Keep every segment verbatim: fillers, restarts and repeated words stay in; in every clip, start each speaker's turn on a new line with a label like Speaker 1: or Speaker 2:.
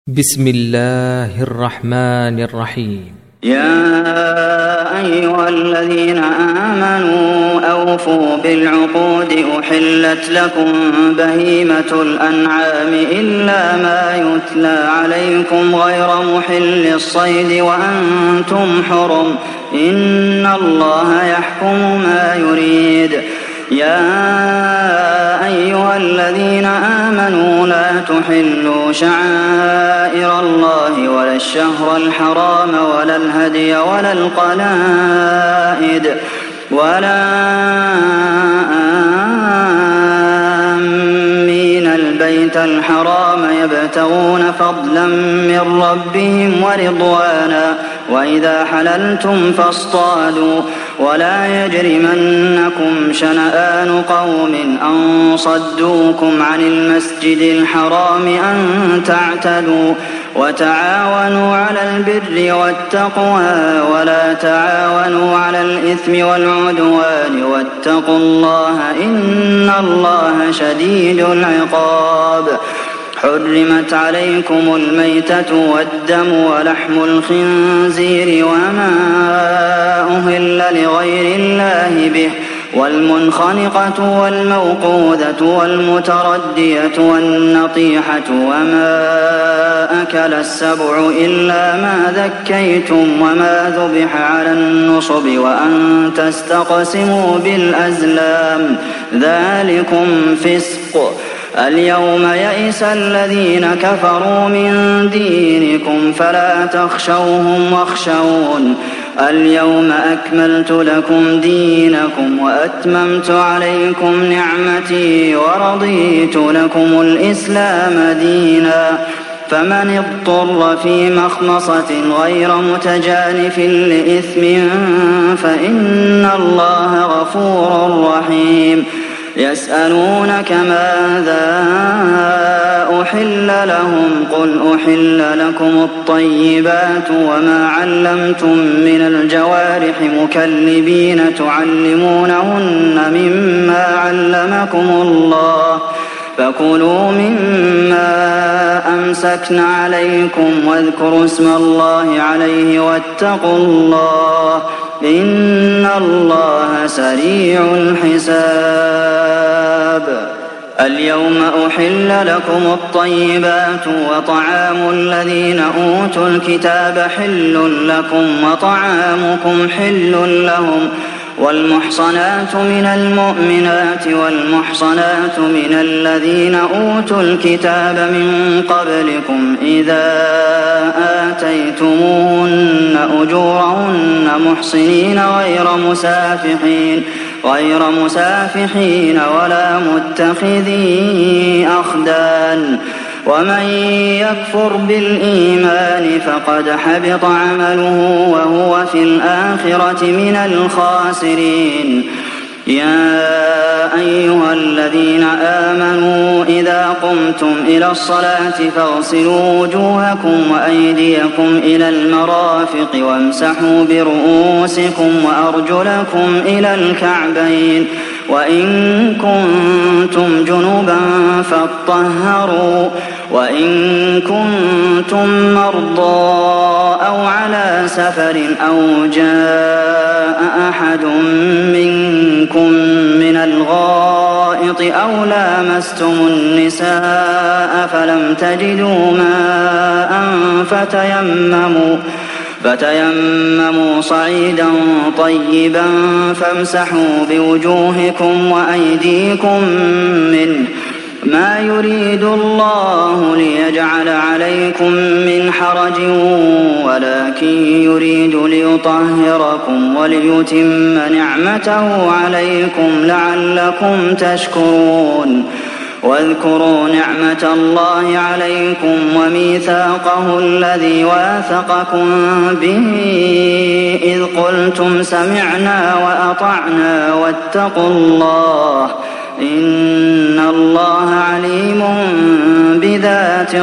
Speaker 1: بسم الله الرحمن الرحيم.
Speaker 2: يا أيها الذين آمنوا أوفوا بالعقود أحلت لكم بهيمة الأنعام إلا ما يتلى عليكم غير محل الصيد وأنتم حرم إن الله يحكم ما يريد. يا أيها الذين آمنوا لا تحلوا شعائر الله ولا الشهر الحرام ولا الهدي ولا القلائد ولا آمين البيت الحرام يبتغون فضلا من ربهم ورضوانا وإذا حللتم فاصطادوا ولا يجرمنكم شنآن قوم أن صدوكم عن المسجد الحرام أن تعتدوا وتعاونوا على البر والتقوى ولا تعاونوا على الإثم والعدوان واتقوا الله إن الله شديد العقاب. حرمت عليكم الميتة والدم ولحم الخنزير وما أهل لغير الله به والمنخنقة والموقوذة والمتردية والنطيحة وما أكل السبع إلا ما ذكيتم وما ذبح على النصب وأن تستقسموا بالأزلام ذلكم فسق. اليوم يئس الذين كفروا من دينكم فلا تخشوهم واخشون اليوم أكملت لكم دينكم وأتممت عليكم نعمتي ورضيت لكم الإسلام دينا فمن اضطر في مخمصة غير متجانف لإثم فإن الله غفور رحيم. يسألونك ماذا أحل لهم قل أحل لكم الطيبات وما علمتم من الجوارح مكلبين تعلمونهن مما علمكم الله فكلوا مما أمسكن عليكم واذكروا اسم الله عليه واتقوا الله إن الله سريع الحساب. اليوم أحل لكم الطيبات وطعام الذين أوتوا الكتاب حل لكم وطعامكم حل لهم والمحصنات من المؤمنات والمحصنات من الذين أوتوا الكتاب من قبلكم إذا آتيتموهن أجورهن محصنين غير مسافحين غير مسافحين ولا متخذي أخدان ومن يكفر بالإيمان فقد حبط عمله وهو في الآخرة من الخاسرين. يا أيها الذين آمنوا إذا قمتم إلى الصلاة فاغسلوا وجوهكم وأيديكم إلى المرافق وامسحوا برؤوسكم وأرجلكم إلى الكعبين وإن كنتم جنبا فاطهروا وإن كنتم مرضى أو على سفر أو جاء أحد منكم من الغائط أو لامستم النساء فلم تجدوا ماء فتيمموا فتيمموا صعيدا طيبا فامسحوا بوجوهكم وأيديكم منه ما يريد الله ليجعل عليكم من حرج ولكن يريد ليطهركم وليتم نعمته عليكم لعلكم تشكرون. واذكروا نعمة الله عليكم وميثاقه الذي واثقكم به إذ قلتم سمعنا وأطعنا واتقوا الله إن الله عليم بذات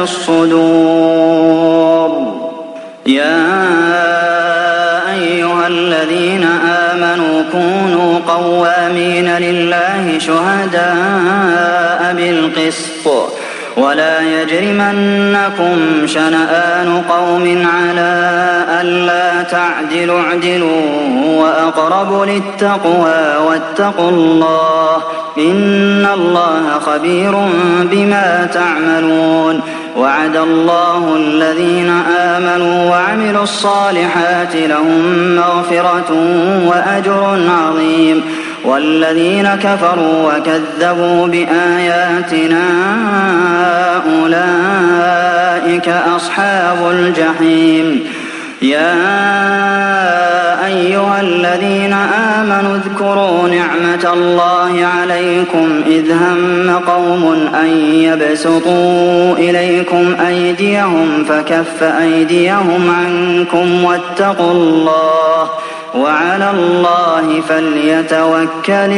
Speaker 2: الصدور. يا أيها الذين آمنوا كونوا قوامين لله شهداء بالقسط ولا يجرمنكم شنآن قوم على ألا تعدلوا اعدلوا هو أقرب للتقوى واتقوا الله إن الله خبير بما تعملون وعد الله الذين آمنوا وعملوا الصالحات لهم مغفرة وأجر عظيم والذين كفروا وكذبوا بآياتنا أولئك أصحاب الجحيم يا أيها الذين آمنوا اذكروا نعمة الله عليكم إذ هم قوم أن يبسطوا إليكم أيديهم فكف أيديهم عنكم واتقوا الله وعلى الله فليتوكل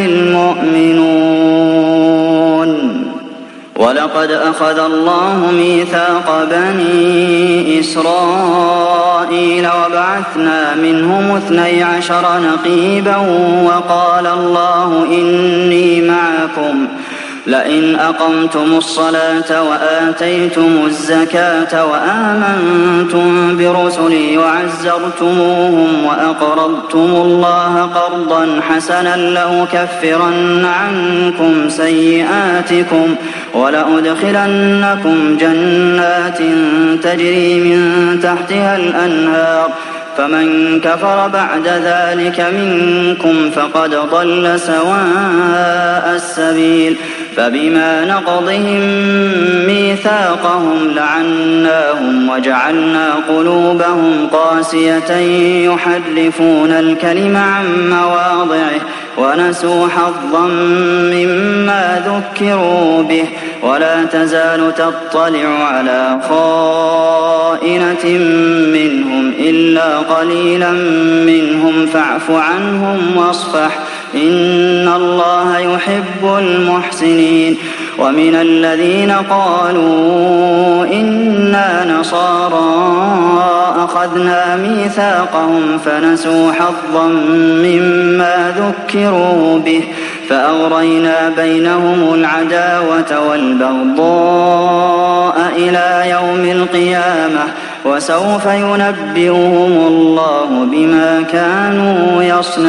Speaker 2: المؤمنون ولقد أخذ الله ميثاق بني إسرائيل وبعثنا منهم اثني عشر نقيبا وقال الله إني معكم لئن أقمتم الصلاة وآتيتم الزكاة وآمنتم برسلي وعزرتموهم وأقرضتم الله قرضا حسنا لأكفرن عنكم سيئاتكم ولأدخلنكم جنات تجري من تحتها الأنهار فمن كفر بعد ذلك منكم فقد ضل سواء السبيل فبما نقضهم ميثاقهم لعناهم وجعلنا قلوبهم قاسية يحرفون الكلم عن مواضعه ونسوا حظا مما ذكروا به ولا تزال تطلع على خائنة منهم إلا قليلا منهم فاعف عنهم واصفح إن الله يحب المحسنين ومن الذين قالوا إنا نصارى أخذنا ميثاقهم فنسوا حظا مما ذكروا به فأغرينا بينهم العداوة والبغضاء إلى يوم القيامة وسوف ينبئهم الله بما كانوا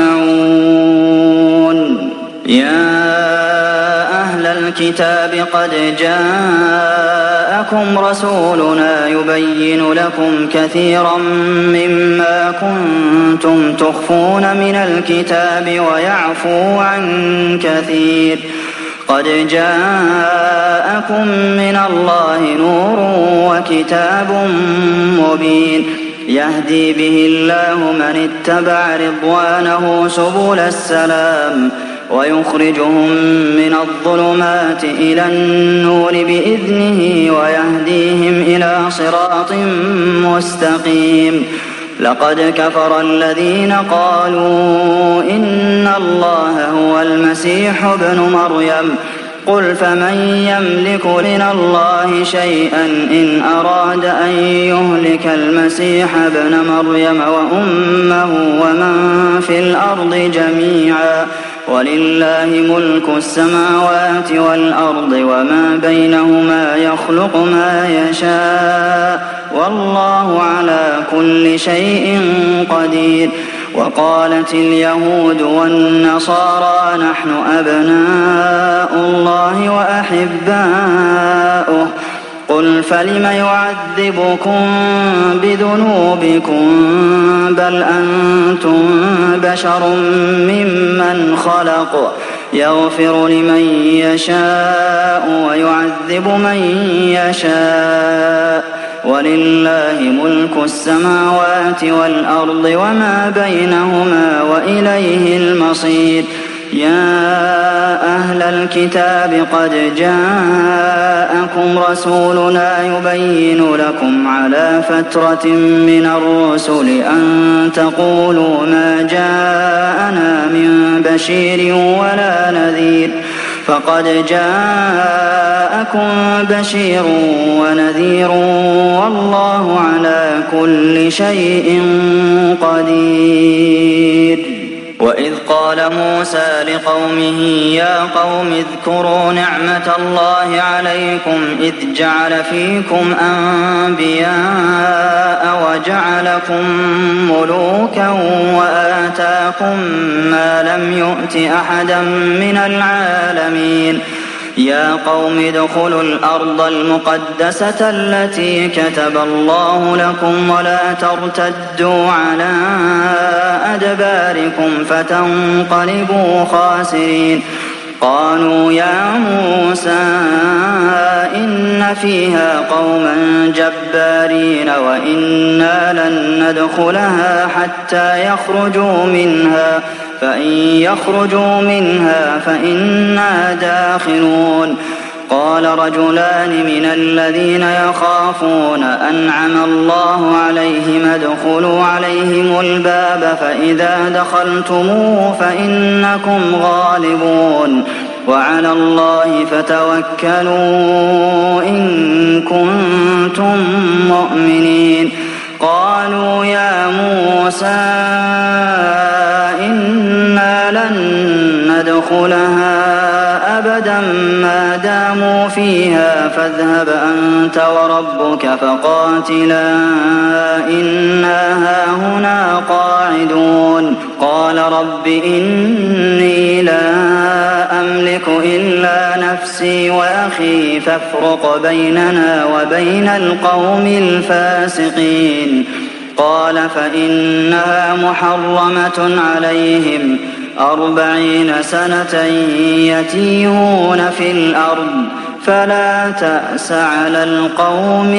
Speaker 2: يصنعون يا أهل الكتاب قد جاءكم رسولنا يبين لكم كثيرا مما كنتم تخفون من الكتاب ويعفو عن كثير قد جاءكم من الله نور وكتاب مبين يهدي به الله من اتبع رضوانه سبل السلام ويخرجهم من الظلمات إلى النور بإذنه ويهديهم إلى صراط مستقيم لقد كفر الذين قالوا إن الله هو المسيح ابن مريم قل فمن يملك من الله شيئا إن أراد أن يهلك المسيح ابن مريم وأمه ومن في الأرض جميعا ولله ملك السماوات والأرض وما بينهما يخلق ما يشاء والله على كل شيء قدير وقالت اليهود والنصارى نحن أبناء الله وأحباؤه قل فلم يعذبكم بذنوبكم بل أنتم بشر ممن خلق يغفر لمن يشاء ويعذب من يشاء ولله ملك السماوات والأرض وما بينهما وإليه المصير يا أهل الكتاب قد جاءكم رسولنا يبين لكم على فترة من الرسل أن تقولوا ما جاءنا من بشير ولا نذير فقد جاءكم بشير ونذير والله على كل شيء قدير وإذ قال موسى لقومه يا قوم اذكروا نعمة الله عليكم إذ جعل فيكم أنبياء وجعلكم ملوكا وآتاكم ما لم يؤت أحدا من العالمين يا قوم ادخلوا الأرض المقدسة التي كتب الله لكم ولا ترتدوا على أدباركم فتنقلبوا خاسرين قالوا يا موسى إن فيها قوما جبارين وإنا لن ندخلها حتى يخرجوا منها فإن يخرجوا منها فإنا داخلون قال رجلان من الذين يخافون أنعم الله عليهم ادخلوا عليهم الباب فإذا دخلتموه فإنكم غالبون وعلى الله فتوكلوا إن كنتم مؤمنين قالوا يا موسى إنا لن ندخلها أبدا ما داموا فيها فاذهب أنت وربك فقاتلا إنا هاهنا قاعدون قال رب إني لا أملك إلا نفسي وأخي فافرق بيننا وبين القوم الفاسقين قال فإنها محرمة عليهم أربعين سنة يتيهون في الأرض فلا تأس على القوم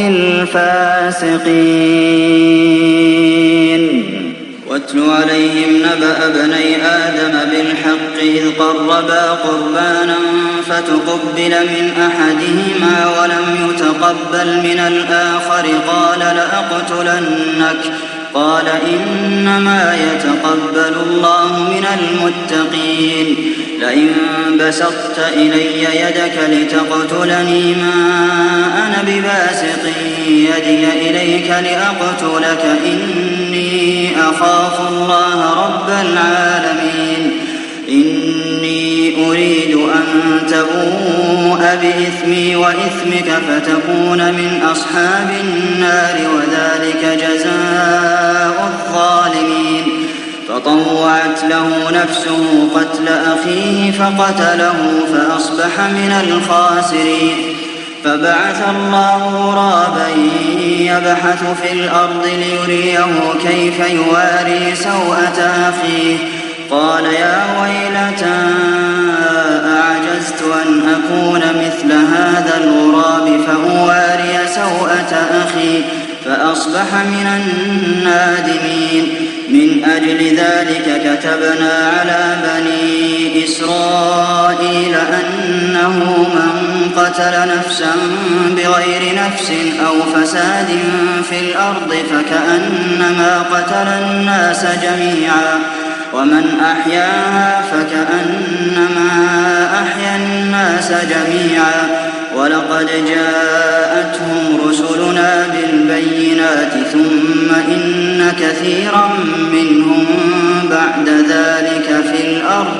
Speaker 2: الفاسقين واتل عليهم نبأ ابني آدم بالحق إذ قربا قربانا فتقبل من أحدهما ولم يتقبل من الآخر قال لأقتلنك قال إنما يتقبل الله من المتقين لئن بسطت إلي يدك لتقتلني ما أنا بباسط يدي إليك لأقتلك إني أخاف الله رب العالمين إني أريد أن تبوء بإثمي وإثمك فتكون من أصحاب النار وذلك جزاء الظالمين فطوعت له نفسه قتل أخيه فقتله فأصبح من الخاسرين فبعث الله غرابا يبحث في الأرض ليريه كيف يواري سوءة أخيه قال يا ويلتى أعجزت أن أكون مثل هذا الغراب فأواري سوءة أخي فأصبح من النادمين من أجل ذلك كتبنا على بني إسرائيل أنه من قتل نفسا بغير نفس أو فساد في الأرض فكأنما قتل الناس جميعا ومن أحياها فكأنما أحيا الناس جميعا ولقد جاءتهم رسلنا بالبينات ثم إن كثيرا منهم بعد ذلك في الأرض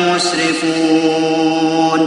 Speaker 2: لمسرفون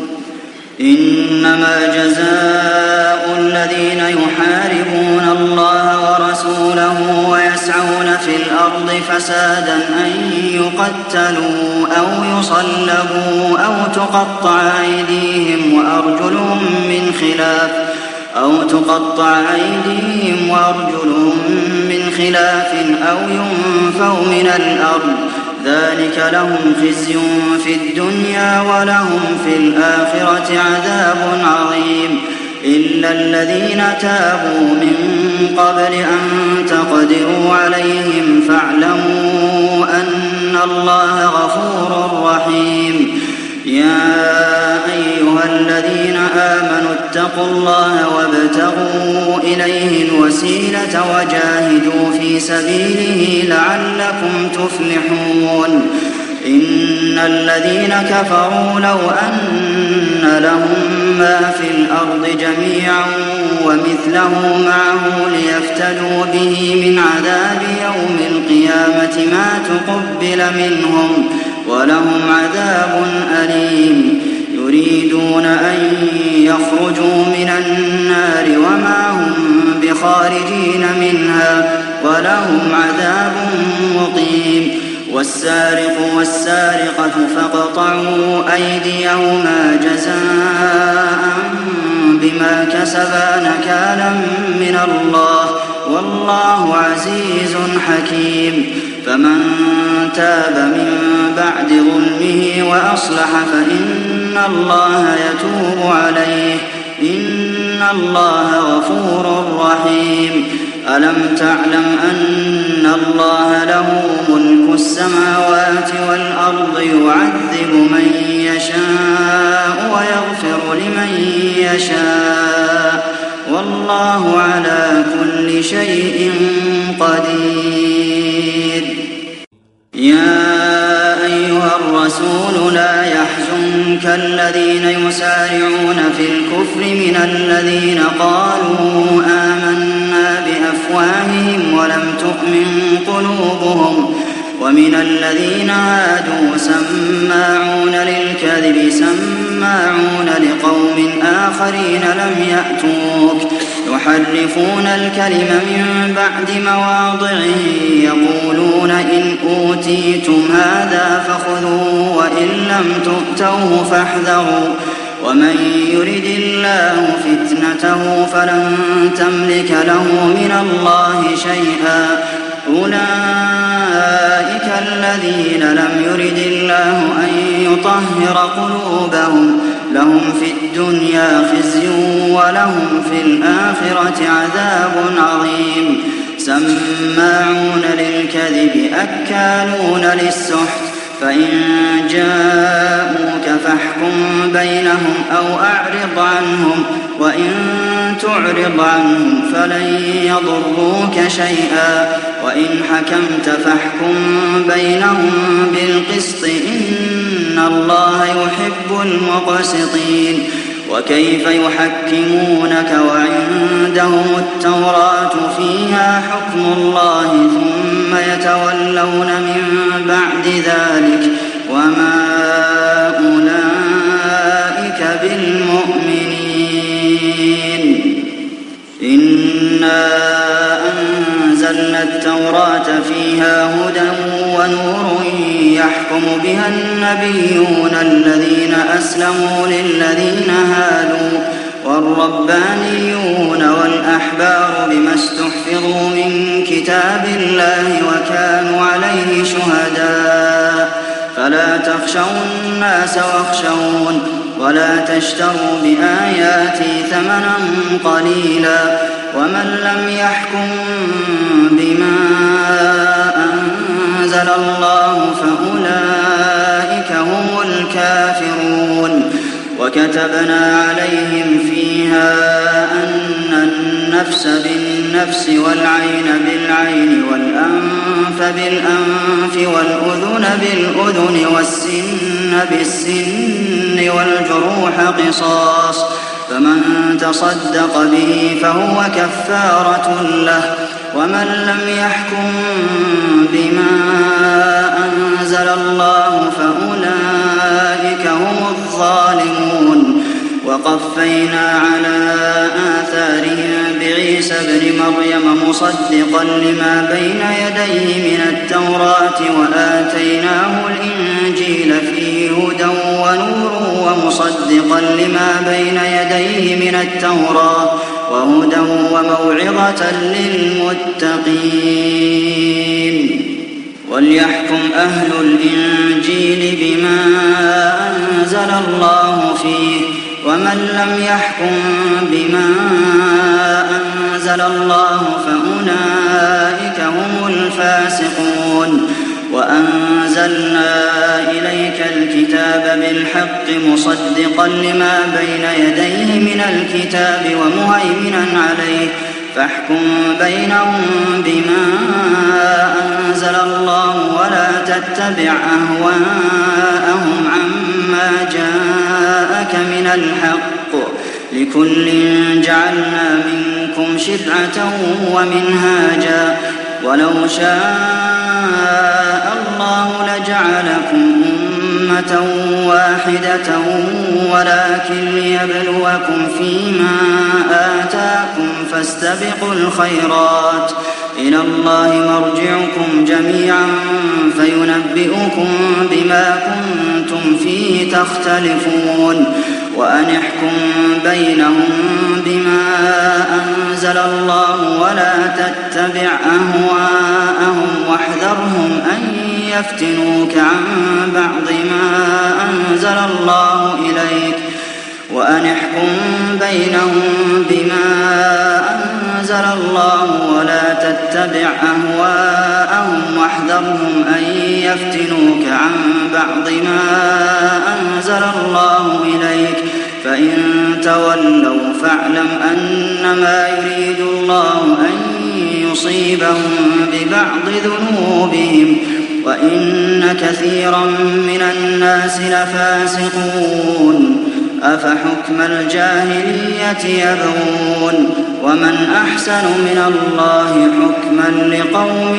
Speaker 2: إنما جزاء الذين يحاربون الله ورسوله ويسعون في الأرض فسادا أن يقتلوا أو يصلبوا أو تقطع أيديهم وأرجلهم من خلاف أو تقطع أيديهم وأرجلهم من خلاف أو ينفوا من الأرض ذلك لهم خزي في الدنيا ولهم في الآخرة عذاب عظيم إلا الذين تابوا من قبل أن تقدروا عليهم فاعلموا أن الله غفور رحيم يا أيها الذين آمنوا اتقوا الله وابتغوا إليه الوسيلة وجاهدوا في سبيله لعلكم تفلحون إن الذين كفروا لو أن لهم ما في الأرض جميعا ومثله معه ليفتدوا افتدوا به من عذاب يوم القيامة ما تقبل منهم ولهم عذاب أليم يريدون أن يخرجوا من النار وما هم بخارجين منها ولهم عذاب مقيم والسارق والسارقة فاقطعوا أيديهما جزاء بما كسبا نكالا من الله والله عزيز حكيم فمن تاب من بعد ظلمه وأصلح فإن الله يتوب عليه إن الله غفور رحيم ألم تعلم أن الله له ملك السماوات والأرض يعذب من يشاء ويغفر لمن يشاء والله على كل شيء قدير يا أيها الرسول لا يحزنك الذين يسارعون في الكفر من الذين قالوا آمنا بأفواههم ولم تؤمن قلوبهم ومن الذين هادوا سماعون للكذب سماعون لقوم آخرين لم يأتوك يحرفون الكلم من بعد مواضعه يقولون إن أوتيتم هذا فخذوه وإن لم تؤتوه فاحذروا ومن يرد الله فتنته فلن تملك له من الله شيئا أولئك الذين لم يرد الله أن يطهر قلوبهم لهم في الدنيا خزي ولهم في الآخرة عذاب عظيم سماعون للكذب أكالون للسحت فإن جاءوك فاحكم بينهم أو أعرض عنهم وإن تعرض عنهم فلن يضروك شيئا وإن حكمت فاحكم بينهم بالقسط إن الله يحب المقسطين وكيف يحكمونك وعندهم التوراة فيها حكم الله ثم يتولون من بعد ذلك وما أولئك بالمؤمنين إنا أنزلنا التوراة فيها هدى ونور يحكم بها النبيون الذين أسلموا للذين هادوا والربانيون والأحبار بما استحفظوا من كتاب الله وكانوا عليه شهداء فلا تخشوا الناس واخشون ولا تشتروا بآياتي ثمنا قليلا ومن لم يحكم بما أنزل الله فأولئك هم الكافرون وكتبنا عليهم فيها أن النفس بالنفس والعين بالعين والأنف بالأنف والأذن بالأذن والسن بالسن والجروح قصاص فمن تصدق به فهو كفارة له ومن لم يحكم بما أنزل الله فأولئك هم الظالمون وقفينا على آثارهم بعيسى ابن مريم مصدقا لما بين يديه من التوراة وآتيناه الإنجيل فيه هدى ونور ومصدقا لما بين يديه من التوراة وهدى وموعظة للمتقين وليحكم أهل الإنجيل بما أنزل الله فيه ومن لم يحكم بما أنزل الله فأولئك هم الفاسقون وأنزلنا إليك الكتاب بالحق مصدقا لما بين يديه من الكتاب ومهيمنا عليه فاحكم بينهم بما أنزل الله ولا تتبع أهواءهم عما جاءك من الحق لكل جعلنا منكم شرعة ومنهاجا ولو شاء الله لجعلكم أمة واحدة ولكن ليبلوكم فيما آتاكم فاستبقوا الخيرات إلى الله مرجعكم جميعا فينبئكم بما كنتم فيه تختلفون وأن احكم بينهم بما أنزل الله ولا تتبع أهواءهم واحذرهم أن يفتنوك عن بعض ما أنزل الله إليك وأن احكم بينهم بما أنزل الله ولا تتبع أهواءهم واحذرهم أن يفتنوك عن بعض ما أنزل الله إليك فإن تولوا فاعلم أنما يريد الله أن يصيبهم ببعض ذنوبهم وإن كثيرا من الناس لفاسقون أفحكم الجاهلية يبغون ومن أحسن من الله حكما لقوم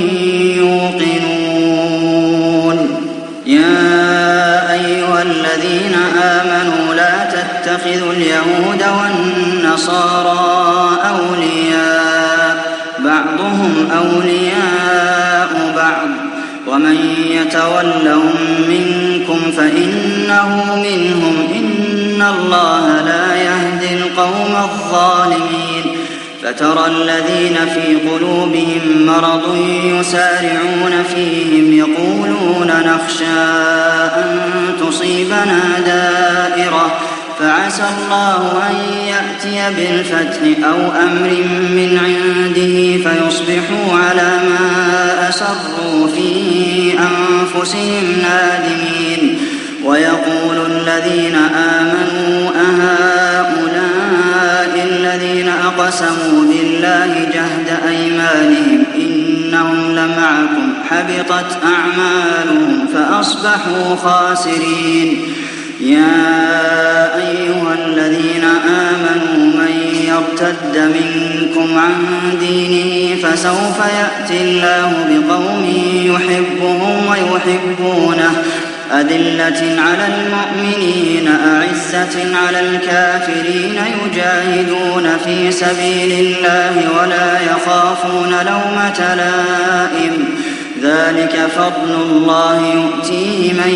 Speaker 2: يوقنون يا أيها الذين آمنوا لا تتخذوا اليهود والنصارى أولياء بعضهم أولياء بعض ومن يتولهم منكم فإنه منهم إن الله لا يهدي القوم الظالمين فترى الذين في قلوبهم مرض يسارعون فيهم يقولون نخشى أن تصيبنا دائرة فعسى الله أن يأتي بالفتح أو أمر من عنده فيصبحوا على ما أسروا في أنفسهم نادمين ويقول الذين آمنوا أهؤلاء الذين أقسموا بالله جهد أيمانهم إنهم لمعكم حبطت أعمالهم فأصبحوا خاسرين يا أيها الذين آمنوا من يرتد منكم عن دينه فسوف يأتي الله بقوم يحبهم ويحبونه أذلة على المؤمنين أعزة على الكافرين يجاهدون في سبيل الله ولا يخافون لومة لائم ذلك فضل الله يؤتيه من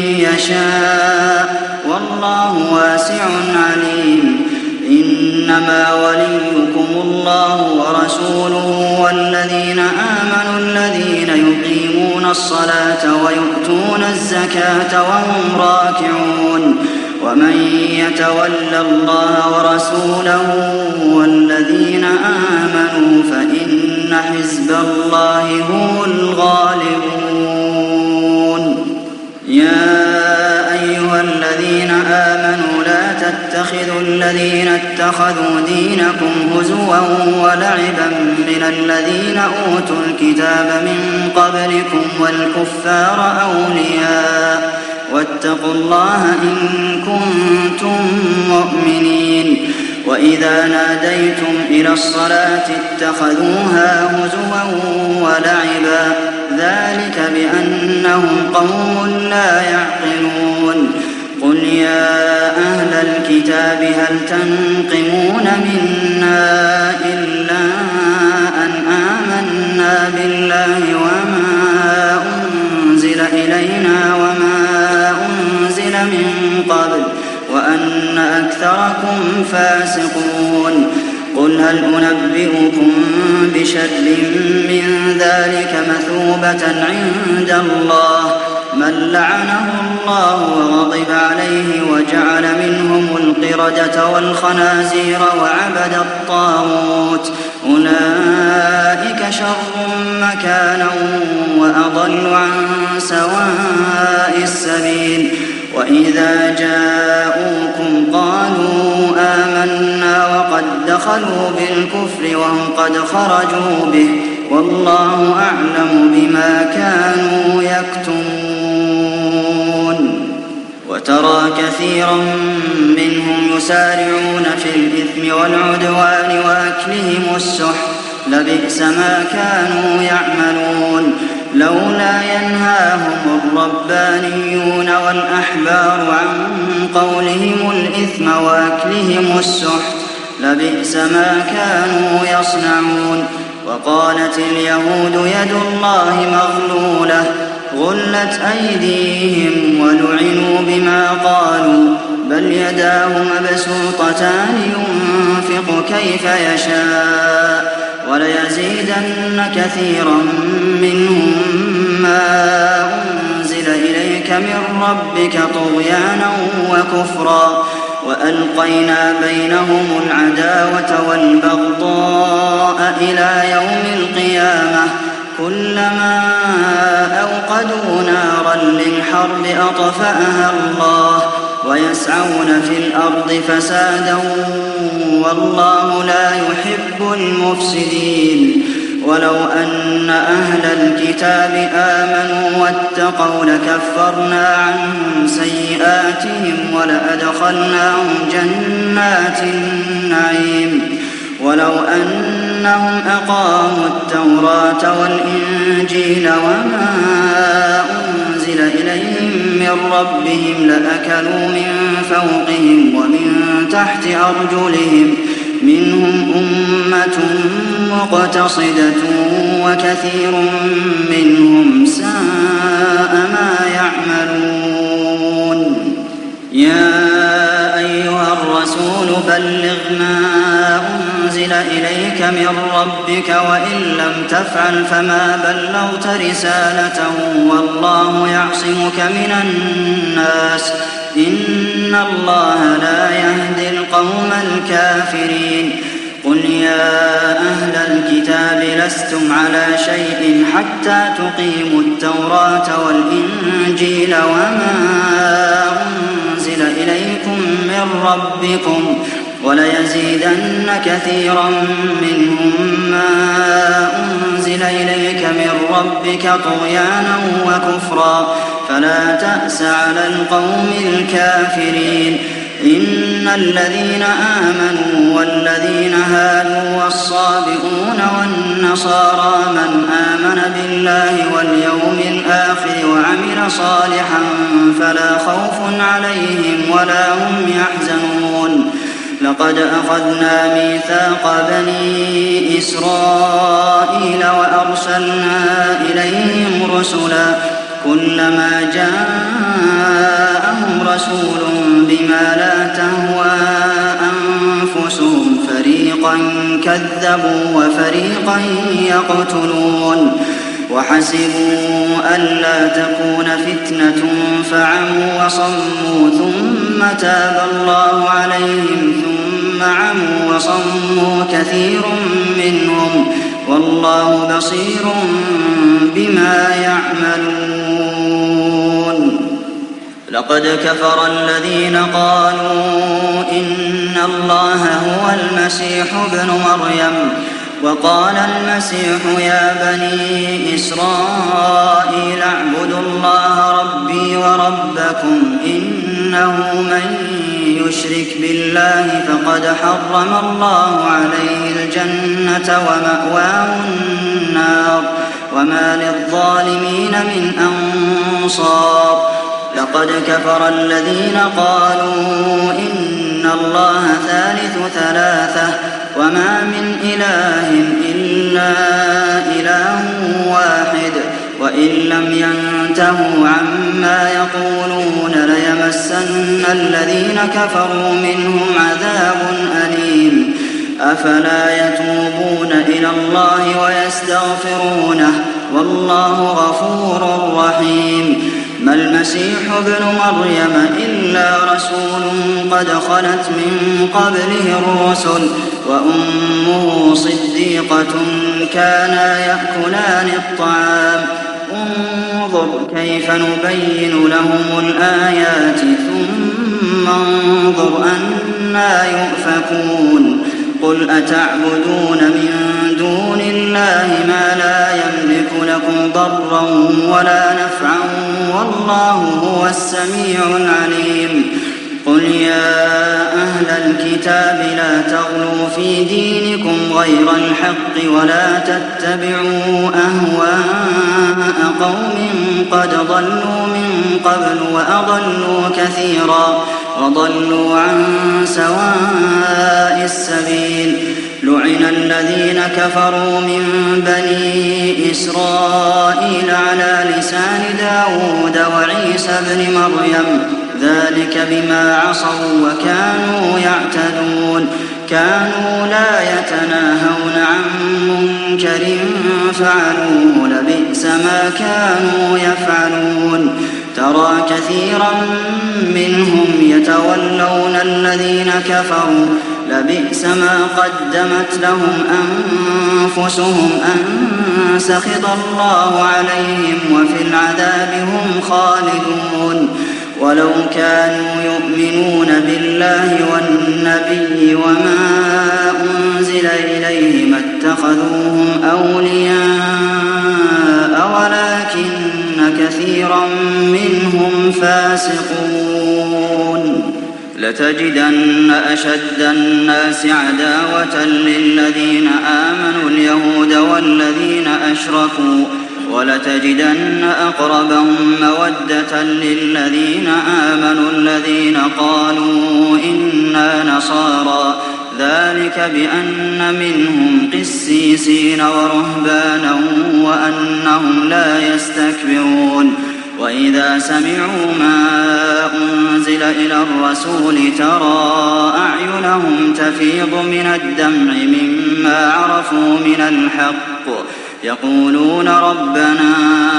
Speaker 2: يشاء والله واسع عليم إنما وليكم الله ورسوله والذين آمنوا الذين يقيمون الصلاة ويؤتون الزكاة وهم راكعون ومن يتول الله ورسوله والذين آمنوا فإن حزب الله هم الغالبون يا أيها الذين آمنوا لا تتخذوا الذين اتخذوا دينكم هزوا ولعبا من الذين أوتوا الكتاب من قبلكم والكفار أولياء واتقوا الله إن كنتم مؤمنين وإذا ناديتم إلى الصلاة اتخذوها هزوا ولعبا ذلك بأنهم قوم لا يعقلون قل يا أهل الكتاب هل تنقمون منا إلا أن آمنا بالله وما أنزل إلينا وما أنزل من قبل وأن أكثركم فاسقون قل هل أنبئكم بشر من ذلك مثوبة عند الله من لعنه الله وغضب عليه وجعل منهم القردة والخنازير وعبد الطاغوت أولئك شر مكانا وأضل عن سواء السبيل وإذا جاءوكم قالوا آمنا وقد دخلوا بالكفر وهم قد خرجوا به والله أعلم بما كانوا يكتمون وترى كثيرا منهم يسارعون في الإثم والعدوان وأكلهم السحت لبئس ما كانوا يعملون لولا ينهاهم الربانيون والأحبار عن قولهم الإثم وأكلهم السحت لبئس ما كانوا يصنعون وقالت اليهود يد الله مغلولة غلت أيديهم ولعنوا بما قالوا بل يداه مبسوطتان ينفق كيف يشاء وليزيدن كثيرا منهم ما أنزل إليك من ربك طغيانا وكفرا وألقينا بينهم العداوة والبغضاء إلى يوم القيامة كلما أوقدوا نارا للحرب أطفأها الله ويسعون في الأرض فسادا والله لا يحب المفسدين ولو أن أهل الكتاب آمنوا واتقوا لكفرنا عنهم سيئاتهم ولأدخلناهم جنات النعيم ولو أنهم أقاموا التوراة والإنجيل وما أنزل إليهم من ربهم لأكلوا من فوقهم ومن تحت أرجلهم منهم أمة مقتصدة وكثير منهم ساء ما يعملون يا أيها الرسول بلغ ما أنزل إليك من ربك وإن لم تفعل فما بلغت رسالته والله يعصمك من الناس إن الله لا يهدي القوم الكافرين قل يا أهل الكتاب لستم على شيء حتى تقيموا التوراة والإنجيل وما أنزل إليكم من ربكم وليزيدن كثيرا منهم ما أنزل إليك من ربك طغيانا وكفرا فلا تأس على القوم الكافرين إن الذين آمنوا والذين هادوا والصابئون والنصارى من آمن بالله واليوم الآخر وعمل صالحا فلا خوف عليهم ولا هم يحزنون لقد أخذنا ميثاق بني إسرائيل وأرسلنا إليهم رسلا كلما جاءهم رسول بما لا تهوى أنفسهم فريقا كذبوا وفريقا يقتلون وحسبوا ألا تكون فتنة فعموا وصموا ثم تاب الله عليهم ثم عموا وصموا كثير منهم والله بصير بما يعملون لقد كفر الذين قالوا إن الله هو المسيح ابن مريم وقال المسيح يا بني إسرائيل اعبدوا الله ربي وربكم إنه من يشرك بالله فقد حرم الله عليه الجنة ومأواه النار وما للظالمين من أنصار لقد كفر الذين قالوا إن الله ثالث ثلاثة وما من إله إلا إله واحد وإن لم ينتهوا عما يقولون ليمسن الذين كفروا منهم عذاب أليم أفلا يتوبون إلى الله ويستغفرونه والله غفور رحيم ما المسيح ابن مريم إلا رسول قد خلت من قبله الرسل وأمه صديقة كانا يأكلان الطعام انظر كيف نبين لهم الآيات ثم انظر أنى يؤفكون قل أتعبدون من دون الله ما لا يملك لكم ضرا ولا نفعا والله هو السميع العليم قل يا أهل الكتاب لا تغلوا في دينكم غير الحق ولا تتبعوا أهواء قوم قد ضلوا من قبل وأضلوا كثيرا وضلوا عن سواء السبيل لعن الذين كفروا من بني إسرائيل على لسان داود وعيسى بن مريم ذلك بما عصوا وكانوا يعتدون كانوا لا يتناهون عن منكر فعلوه لبئس ما كانوا يفعلون ترى كثيرا منهم يتولون الذين كفروا لبئس ما قدمت لهم أنفسهم أن سخط الله عليهم وفي العذاب هم خالدون ولو كانوا يؤمنون بالله والنبي وما أنزل إليه ما اتخذوهم أولياء ولكن كثيرا منهم فاسقون لتجدن أشد الناس عداوة للذين آمنوا اليهود والذين أشركوا ولتجدن أقربهم مودة للذين آمنوا الذين قالوا إنا نصارى ذلك بأن منهم قسيسين ورهبانا وأنهم لا يستكبرون وإذا سمعوا ما أنزل إلى الرسول ترى أعينهم تفيض من الدمع مما عرفوا من الحق يقولون ربنا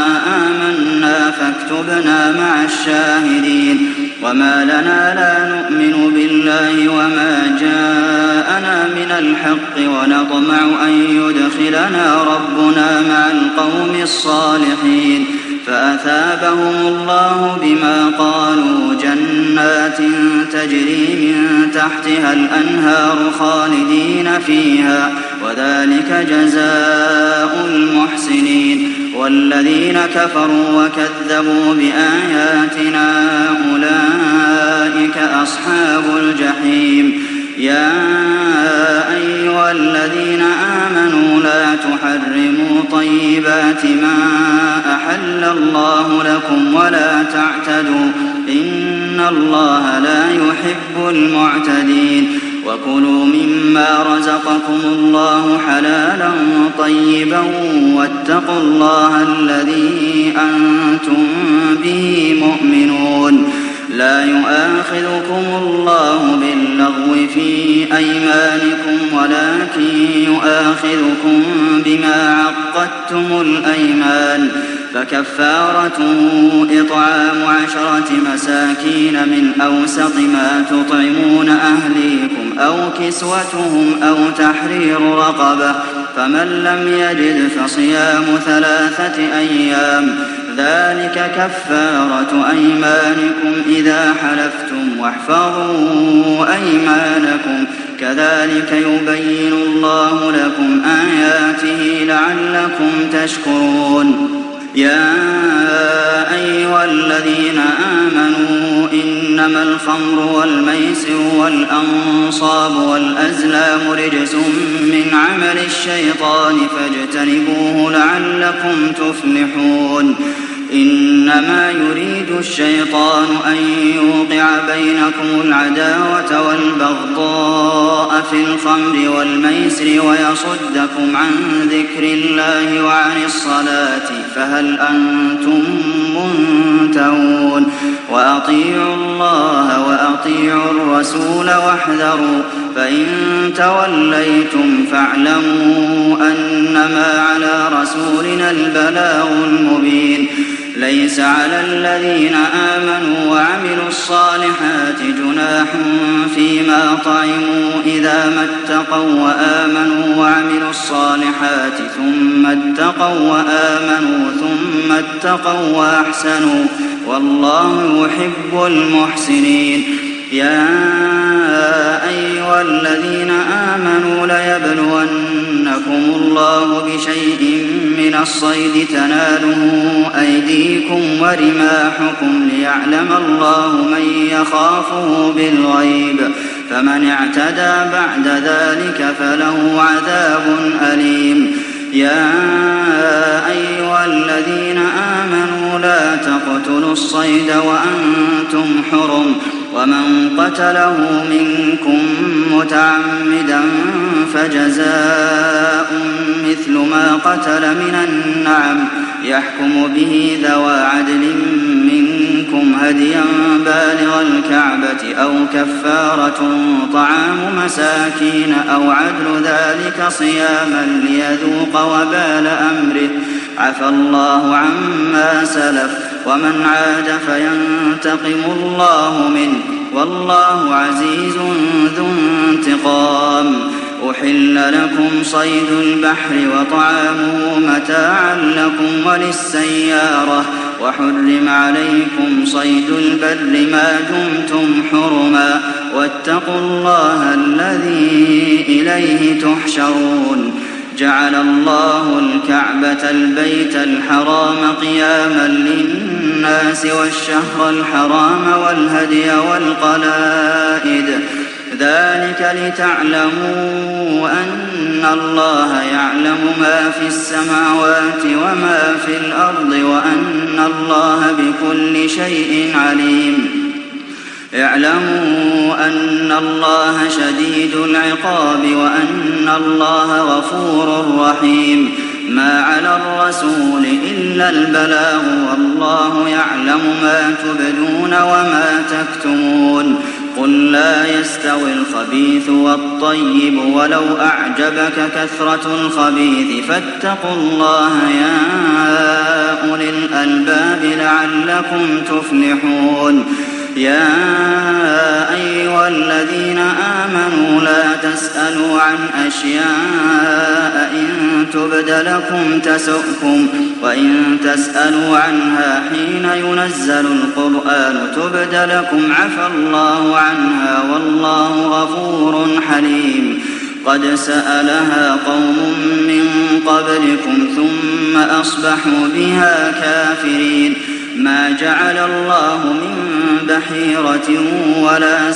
Speaker 2: آمنا فاكتبنا مع الشاهدين وما لنا لا نؤمن بالله وما جاءنا من الحق ونطمع أن يدخلنا ربنا مع القوم الصالحين فأثابهم الله بما قالوا جنات تجري من تحتها الأنهار خالدين فيها وذلك جزاء المحسنين والذين كفروا وكذبوا بآياتنا أولئك أصحاب الجحيم يا أيها الذين آمنوا لا تحرموا طيبات ما أحل الله لكم ولا تعتدوا إن الله لا يحب المعتدين وكلوا مما رزقكم الله حلالا طيبا واتقوا الله الذي أنتم به مؤمنون لا يؤاخذكم الله باللغو في أيمانكم ولكن يؤاخذكم بما عقدتم الأيمان فكفارته إطعام عشرة مساكين من أوسط ما تطعمون أهليكم أو كسوتهم أو تحرير رقبة فمن لم يجد فصيام ثلاثة أيام ذلك كفارة أيمانكم إذا حلفتم واحفظوا أيمانكم كذلك يبين الله لكم آياته لعلكم تشكرون يا أيها الذين آمنوا إنما الخمر والميسر والأنصاب والأزلام رجس من عمل الشيطان فاجتنبوه لعلكم تفلحون إنما يريد الشيطان أن يوقع بينكم العداوة والبغضاء في الخمر والميسر ويصدكم عن ذكر الله وعن الصلاة فهل أنتم منتهون وأطيعوا الله وأطيعوا الرسول واحذروا فإن توليتم فاعلموا أنما على رسولنا البلاغ المبين ليس على الذين آمنوا وعملوا الصالحات جناح فيما طعموا إذا ما اتقوا وآمنوا وعملوا الصالحات ثم اتقوا وآمنوا ثم اتقوا وأحسنوا والله يحب المحسنين يا أيها الذين آمنوا ليبلونكم الله بشيء من من الصيد تناله أيديكم ورماحكم ليعلم الله من يخافه بالغيب فمن اعتدى بعد ذلك فله عذاب أليم يا أيها الذين آمنوا لا تقتلوا الصيد وأنتم حرم ومن قتله منكم متعمدا فجزاء مثل ما قتل من النعم يحكم به ذوى عدل منكم هديا بالغ الكعبة أو كفارة طعام مساكين أو عدل ذلك صياما ليذوق وبال أمره عفى الله عما سلف ومن عاد فينتقم الله منه والله عزيز ذو انتقام أحل لكم صيد البحر وطعامه متاعا لكم وللسيارة وحرم عليكم صيد البر ما دمتم حرما واتقوا الله الذي إليه تحشرون جعل الله الكعبة البيت الحرام قياما للناس والشهر الحرام والهدي والقلائد ذلك لتعلموا أن الله يعلم ما في السماوات وما في الأرض وأن الله بكل شيء عليم اعلموا أن الله شديد العقاب وأن الله غفور رحيم ما على الرسول إلا البلاغ والله يعلم ما تبدون وما تكتمون قل لا يستوي الخبيث والطيب ولو أعجبك كثرة الخبيث فاتقوا الله يا أولي الألباب لعلكم تفلحون يا أيها الذين آمنوا لا تسألوا عن أشياء إن تبد لكم تسؤكم وإن تسألوا عنها حين ينزل القرآن تبد لكم عفى الله عنها والله غفور حليم قد سألها قوم من قبلكم ثم أصبحوا بها كافرين ما جعل الله من بحيرة ولا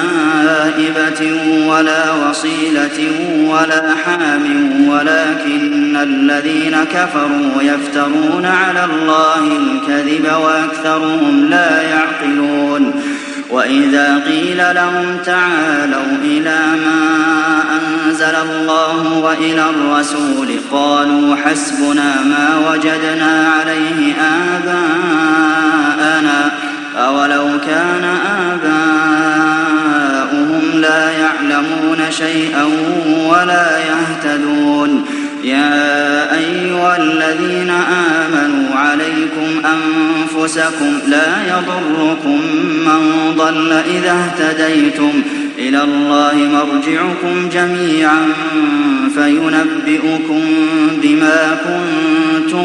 Speaker 2: سائبة ولا وصيلة ولا حام ولكن الذين كفروا يفترون على الله الكذب وأكثرهم لا يعقلون وإذا قيل لهم تعالوا إلى ما أنزل الله وإلى الرسول قالوا حسبنا ما وجدنا عليه آباءنا أولو كان آباؤهم لا يعلمون شيئا ولا يهتدون يا أيها الذين آمنوا عليكم أنفسكم لا يضركم من ضل إذا اهتديتم إلى الله مرجعكم جميعا فينبئكم بما كنتم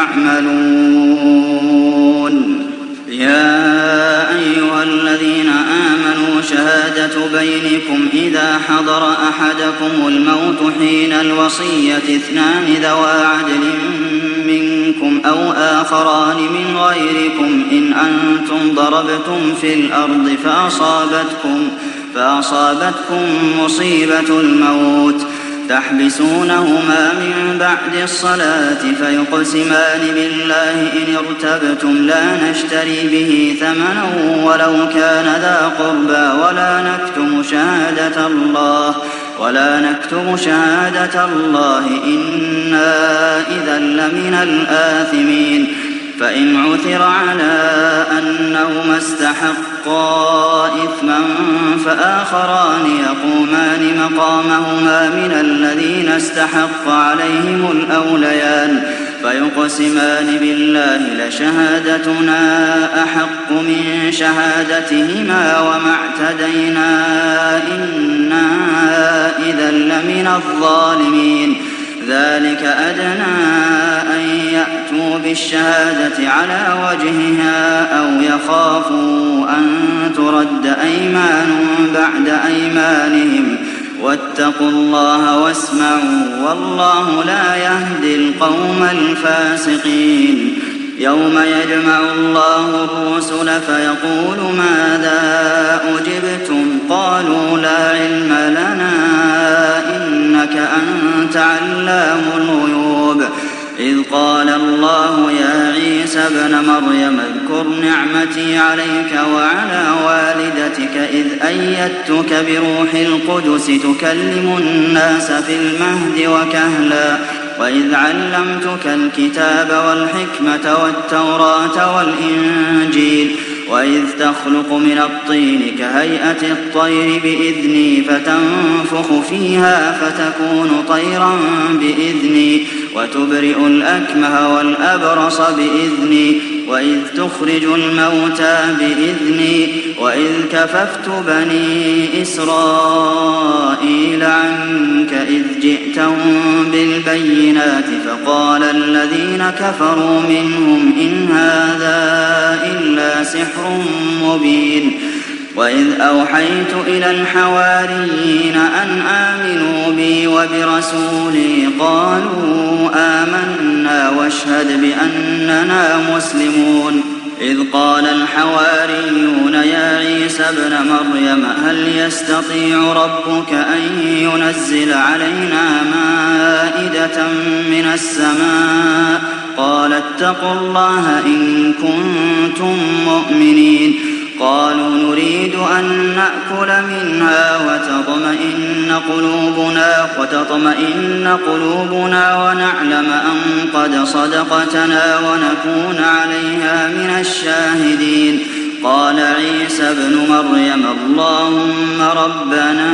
Speaker 2: تعملون يا أيها الذين آمنوا شهادة بينكم إذا حضر أحدكم الموت حين الوصية اثنان ذوى عدل منكم أو آخران من غيركم إن أنتم ضربتم في الأرض فأصابتكم, فأصابتكم مصيبة الموت تحبسونهما من بعد الصلاة فيقسمان بالله إن ارتبتم لا نشتري به ثمنا ولو كان ذا قربى ولا نكتم شهادة الله ولا نكتم شهادة الله إنا إذا لمن الآثمين فإن عثر على أنهما استحقا إثما فآخران يقومان مقامهما من الذين استحق عليهم الأوليان فيقسمان بالله لشهادتنا أحق من شهادتهما وما اعتدينا إنا إذا لمن الظالمين ذلك أدنى أن يأتوا بالشهادة على وجهها أو يخافوا أن ترد أيمان بعد أيمانهم واتقوا الله واسمعوا والله لا يهدي القوم الفاسقين يوم يجمع الله الرسل فيقول ماذا أجبتم قالوا لا علم لنا إنك أنت علام الغيوب إذ قال الله يا عيسى ابن مريم اذكر نعمتي عليك وعلى والدتك إذ أيدتك بروح القدس تكلم الناس في المهد وكهلا وإذ علمتك الكتاب والحكمة والتوراة والإنجيل وإذ تخلق من الطين كهيئة الطير بإذني فتنفخ فيها فتكون طيرا بإذني وتبرئ الأكمه والأبرص بإذني وإذ تخرج الموتى بإذني وإذ كففت بني إسرائيل عنك إذ جئتهم بالبينات فقال الذين كفروا منهم إن هذا إلا سحر مبين وإذ أوحيت إلى الحواريين أن آمنوا بي وبرسولي قالوا آمنا واشهد بأننا مسلمون إذ قال الحواريون يا عيسى ابن مريم هل يستطيع ربك أن ينزل علينا مائدة من السماء قال اتقوا الله إن كنتم مؤمنين قالوا نريد أن نأكل منها وتطمئن قلوبنا وتطمئن قلوبنا ونعلم أن قد صدقتنا ونكون عليها من الشاهدين قال عيسى ابن مريم اللهم ربنا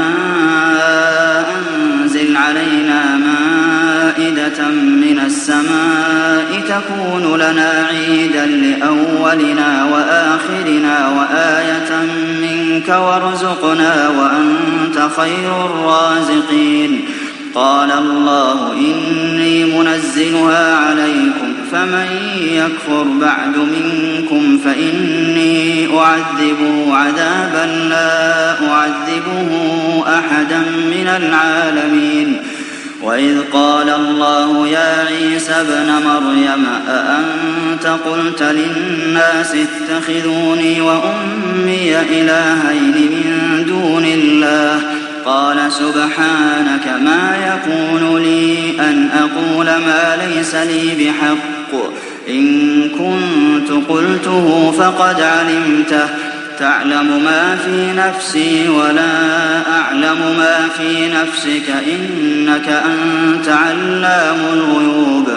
Speaker 2: أنزل علينا مائدة من السماء تكون لنا عيدا لأولنا وآخرنا وآية منك وارزقنا وأنت خير الرازقين قال الله إني منزلها عليكم فمن يكفر بعد منكم فإني أعذبه عذابا لا أعذبه أحدا من العالمين وإذ قال الله يا عيسى ابن مريم أأنت قلت للناس اتخذوني وأمي إلهين من دون الله قال سبحانك ما يكون لي أن أقول ما ليس لي بحق إن كنت قلته فقد علمته تعلم ما في نفسي ولا أعلم ما في نفسك إنك أنت علام الغيوب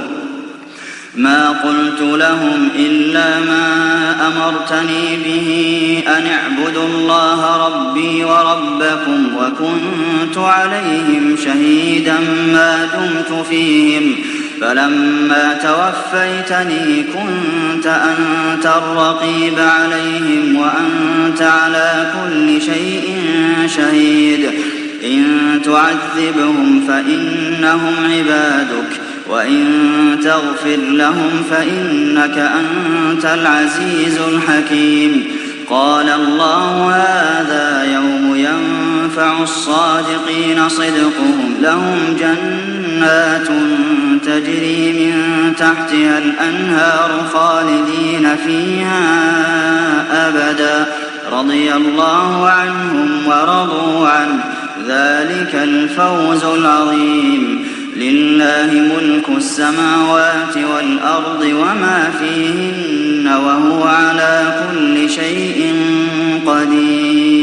Speaker 2: ما قلت لهم إلا ما أمرتني به أن اعبدوا الله ربي وربكم وكنت عليهم شهيدا ما دمت فيهم فلما توفيتني كنت أنت الرقيب عليهم وأنت على كل شيء شهيد إن تعذبهم فإنهم عبادك وإن تغفر لهم فإنك أنت العزيز الحكيم قال الله هذا يوم ينفع الصادقين صدقهم لهم جنات تجري من تحتها الأنهار خالدين فيها أبدا رضي الله عنهم ورضوا عنه ذلك الفوز العظيم لله ملك السماوات والأرض وما فيهن وهو على كل شيء قدير